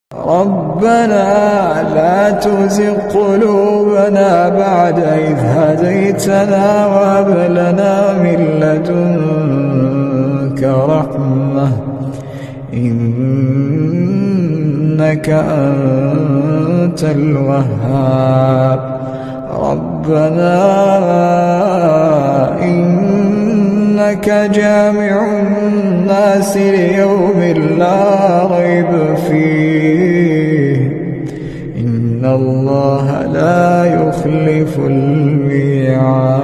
ربنا لا تزغ قلوبنا بعد إذ هديتنا وهب لنا من لدنك رحمة إنك أنت الوهاب. ربنا إنك جامع الناس ليوم لا ريب فيه إن الله لا يخلف الميعاد.